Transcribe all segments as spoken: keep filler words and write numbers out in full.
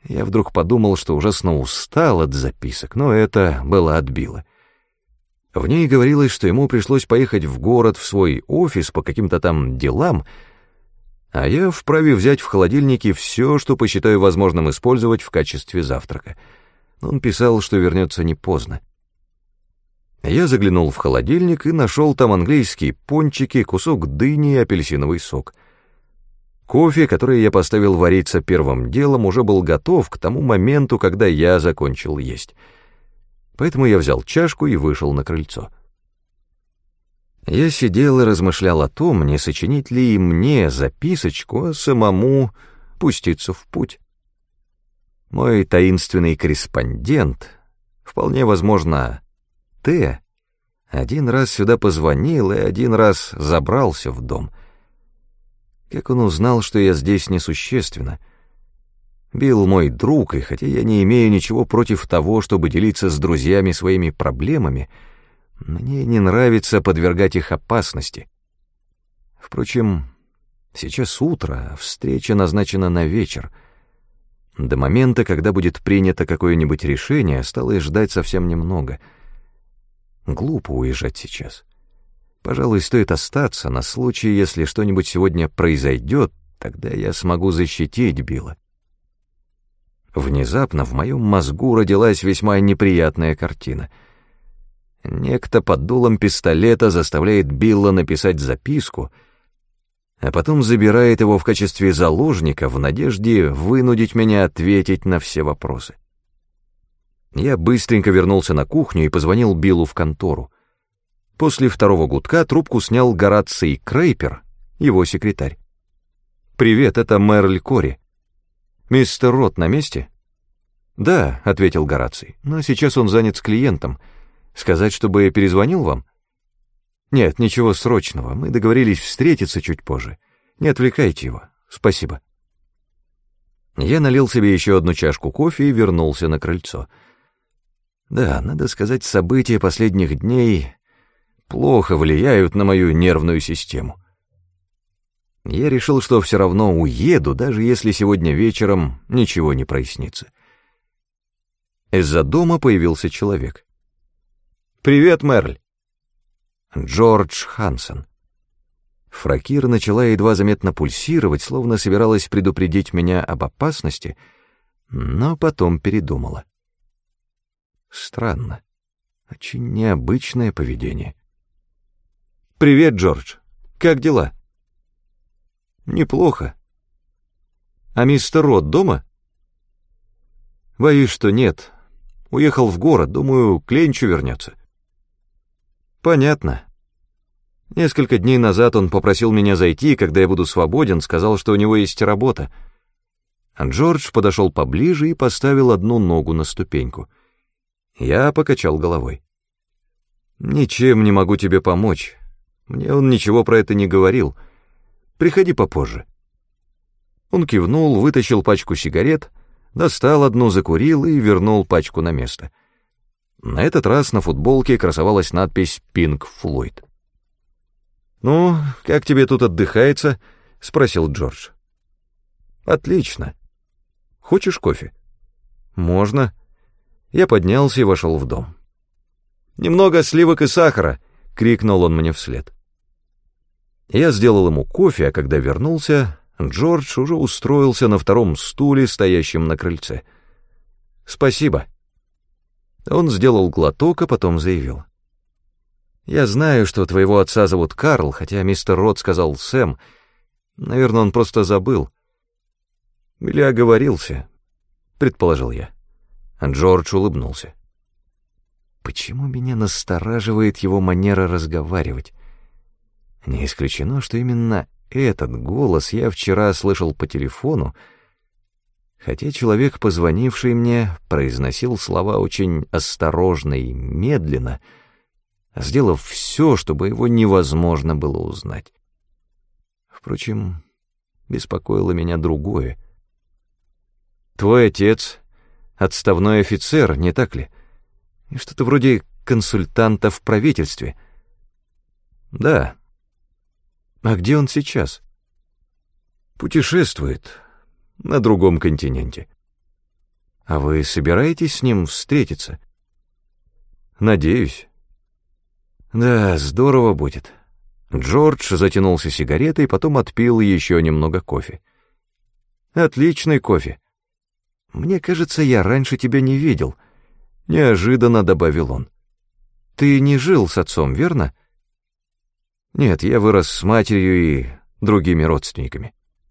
Я вдруг подумал, что ужасно устал от записок, но это было от Билла. В ней говорилось, что ему пришлось поехать в город в свой офис по каким-то там делам, а я вправе взять в холодильнике все, что посчитаю возможным использовать в качестве завтрака. Он писал, что вернется не поздно. Я заглянул в холодильник и нашел там английские пончики, кусок дыни и апельсиновый сок. Кофе, который я поставил вариться первым делом, уже был готов к тому моменту, когда я закончил есть. Поэтому я взял чашку и вышел на крыльцо. Я сидел и размышлял о том, не сочинить ли и мне записочку, а самому пуститься в путь. Мой таинственный корреспондент, вполне возможно, Т, один раз сюда позвонил и один раз забрался в дом. Как он узнал, что я здесь несущественно? Билл мой друг, и хотя я не имею ничего против того, чтобы делиться с друзьями своими проблемами, мне не нравится подвергать их опасности. Впрочем, сейчас утро, а встреча назначена на вечер. До момента, когда будет принято какое-нибудь решение, осталось ждать совсем немного. Глупо уезжать сейчас. Пожалуй, стоит остаться на случай, если что-нибудь сегодня произойдет, тогда я смогу защитить Билла. Внезапно в моем мозгу родилась весьма неприятная картина. Некто под дулом пистолета заставляет Билла написать записку, а потом забирает его в качестве заложника в надежде вынудить меня ответить на все вопросы. Я быстренько вернулся на кухню и позвонил Биллу в контору. После второго гудка трубку снял Гораций Крейпер, его секретарь. «Привет, это Мерль Кори. Мистер Рот на месте?» «Да», — ответил Гораций, — «но сейчас он занят с клиентом. Сказать, чтобы я перезвонил вам?» «Нет, ничего срочного, мы договорились встретиться чуть позже. Не отвлекайте его. Спасибо». Я налил себе еще одну чашку кофе и вернулся на крыльцо. Да, надо сказать, события последних дней плохо влияют на мою нервную систему. Я решил, что все равно уеду, даже если сегодня вечером ничего не прояснится. Из-за дома появился человек. «Привет, Мерль!» Джордж Хансон. Фракир начала едва заметно пульсировать, словно собиралась предупредить меня об опасности, но потом передумала. Странно. Очень необычное поведение. «Привет, Джордж. Как дела?» «Неплохо. А мистер Рот дома?» «Боюсь, что нет. Уехал в город, думаю, к ленчу вернется». «Понятно. Несколько дней назад он попросил меня зайти, когда я буду свободен, сказал, что у него есть работа». Джордж подошел поближе и поставил одну ногу на ступеньку. Я покачал головой. «Ничем не могу тебе помочь. Мне он ничего про это не говорил. Приходи попозже». Он кивнул, вытащил пачку сигарет, достал одну, закурил и вернул пачку на место. На этот раз на футболке красовалась надпись «Пинк Флойд». «Ну, как тебе тут отдыхается?» — спросил Джордж. «Отлично. Хочешь кофе?» «Можно». Я поднялся и вошел в дом. «Немного сливок и сахара!» — крикнул он мне вслед. Я сделал ему кофе, а когда вернулся, Джордж уже устроился на втором стуле, стоящем на крыльце. «Спасибо». Он сделал глоток, а потом заявил. «Я знаю, что твоего отца зовут Карл, хотя мистер Рот сказал Сэм. Наверное, он просто забыл». «Или оговорился», — предположил я. Джордж улыбнулся. Почему меня настораживает его манера разговаривать? Не исключено, что именно этот голос я вчера слышал по телефону, хотя человек, позвонивший мне, произносил слова очень осторожно и медленно, сделав все, чтобы его невозможно было узнать. Впрочем, беспокоило меня другое. «Твой отец — отставной офицер, не так ли? И что-то вроде консультанта в правительстве». «Да». «А где он сейчас?» «Путешествует на другом континенте». А вы собираетесь с ним встретиться? Надеюсь. Да, здорово будет. Джордж затянулся сигаретой, потом отпил еще немного кофе. Отличный кофе. Мне кажется, я раньше тебя не видел. Неожиданно добавил он. Ты не жил с отцом, верно? Нет, я вырос с матерью и другими родственниками.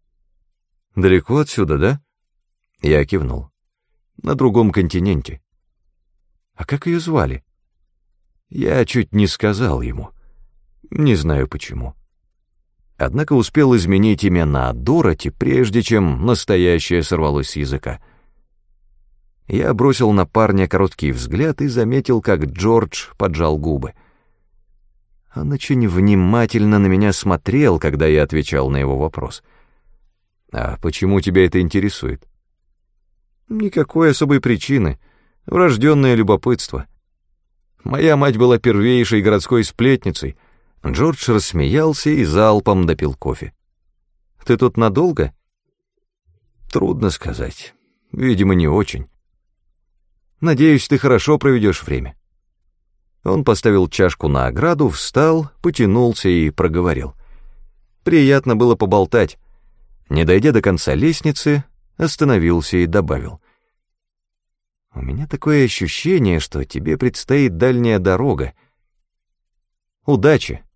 Далеко отсюда, да? Я кивнул. На другом континенте. А как ее звали? Я чуть не сказал ему. Не знаю почему. Однако успел изменить имя на Дороти, прежде чем настоящее сорвалось с языка. Я бросил на парня короткий взгляд и заметил, как Джордж поджал губы. Он очень внимательно на меня смотрел, когда я отвечал на его вопрос. «А почему тебя это интересует?» «Никакой особой причины. Врожденное любопытство. Моя мать была первейшей городской сплетницей». Джордж рассмеялся и залпом допил кофе. «Ты тут надолго?» «Трудно сказать. Видимо, не очень. Надеюсь, ты хорошо проведешь время». Он поставил чашку на ограду, встал, потянулся и проговорил. «Приятно было поболтать». Не дойдя до конца лестницы, остановился и добавил. «У меня такое ощущение, что тебе предстоит дальняя дорога. Удачи!»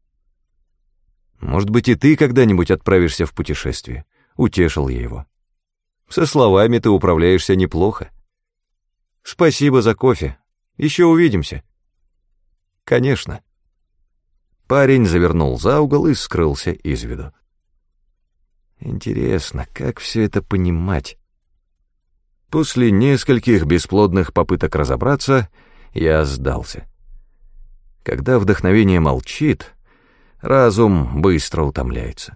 «Может быть, и ты когда-нибудь отправишься в путешествие?» — утешил я его. «Со словами ты управляешься неплохо. Спасибо за кофе. Еще увидимся». «Конечно». Парень завернул за угол и скрылся из виду. Интересно, как все это понимать? После нескольких бесплодных попыток разобраться, я сдался. Когда вдохновение молчит, разум быстро утомляется.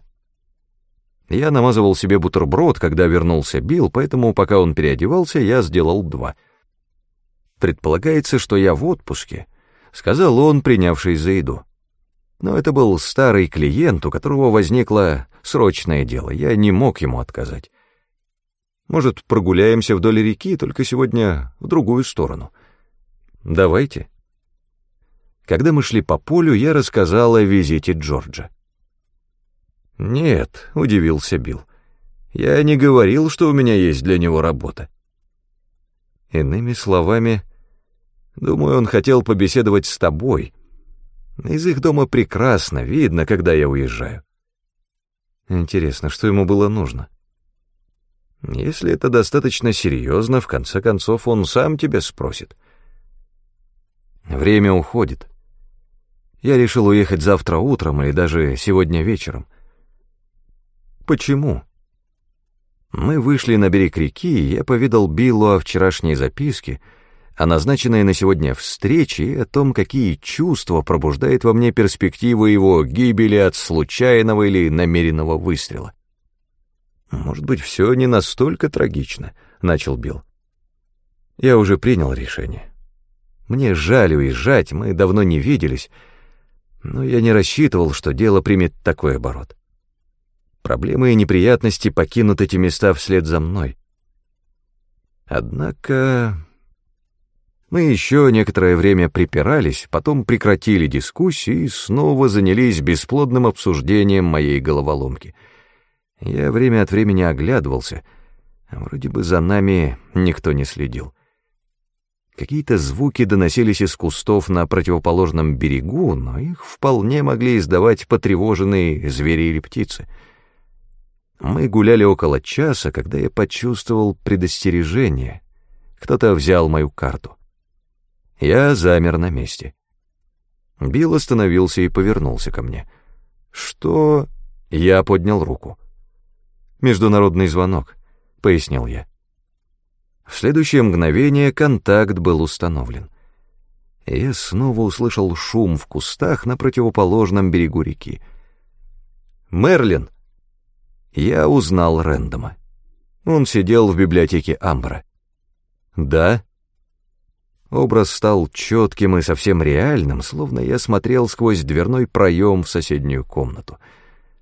Я намазывал себе бутерброд, когда вернулся Билл, поэтому, пока он переодевался, я сделал два. «Предполагается, что я в отпуске», — сказал он, принявшись за еду. Но это был старый клиент, у которого возникло срочное дело, я не мог ему отказать. «Может, прогуляемся вдоль реки, только сегодня в другую сторону?» «Давайте». Когда мы шли по полю, я рассказал о визите Джорджа. «Нет», — удивился Билл, — «я не говорил, что у меня есть для него работа». Иными словами, думаю, он хотел побеседовать с тобой. Из их дома прекрасно видно, когда я уезжаю. Интересно, что ему было нужно? Если это достаточно серьезно, в конце концов, он сам тебя спросит. Время уходит. Я решил уехать завтра утром или даже сегодня вечером. Почему? Мы вышли на берег реки, и я поведал Биллу о вчерашней записке, о назначенной на сегодня встрече и о том, какие чувства пробуждает во мне перспектива его гибели от случайного или намеренного выстрела. «Может быть, все не настолько трагично», — начал Билл. «Я уже принял решение. Мне жаль уезжать, мы давно не виделись, но я не рассчитывал, что дело примет такой оборот. Проблемы и неприятности покинут эти места вслед за мной. Однако мы еще некоторое время припирались, потом прекратили дискуссии и снова занялись бесплодным обсуждением моей головоломки. Я время от времени оглядывался, вроде бы за нами никто не следил. Какие-то звуки доносились из кустов на противоположном берегу, но их вполне могли издавать потревоженные звери или птицы. Мы гуляли около часа, когда я почувствовал предостережение. Кто-то взял мою карту. Я замер на месте. Билл остановился и повернулся ко мне. «Что?» Я поднял руку. «Международный звонок», — пояснил я. В следующее мгновение контакт был установлен. Я снова услышал шум в кустах на противоположном берегу реки. «Мерлин!» Я узнал Рэндома. Он сидел в библиотеке Амбра. «Да?» Образ стал четким и совсем реальным, словно я смотрел сквозь дверной проем в соседнюю комнату.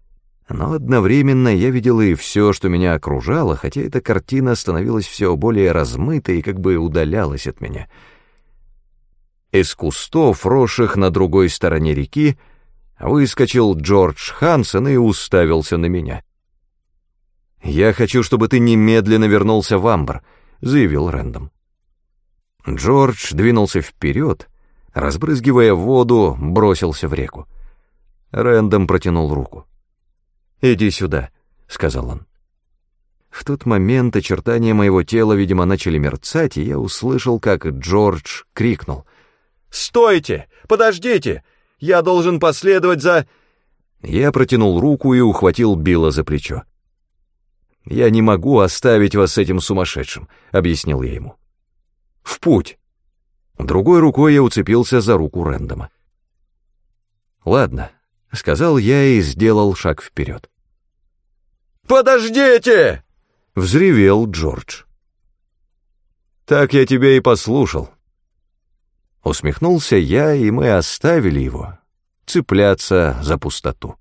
Но одновременно я видел и все, что меня окружало, хотя эта картина становилась все более размытой и как бы удалялась от меня. Из кустов, росших на другой стороне реки, выскочил Джордж Хансон и уставился на меня. «Я хочу, чтобы ты немедленно вернулся в Амбр», — заявил Рэндом. Джордж двинулся вперед, разбрызгивая воду, бросился в реку. Рэндом протянул руку. «Иди сюда», — сказал он. В тот момент очертания моего тела, видимо, начали мерцать, и я услышал, как Джордж крикнул: «Стойте! Подождите! Я должен последовать за...» Я протянул руку и ухватил Билла за плечо. «Я не могу оставить вас с этим сумасшедшим», — объяснил я ему. «В путь!» Другой рукой я уцепился за руку Рэндома. «Ладно», — сказал я и сделал шаг вперед. «Подождите!» — взревел Джордж. «Так я тебя и послушал». Усмехнулся я, и мы оставили его цепляться за пустоту.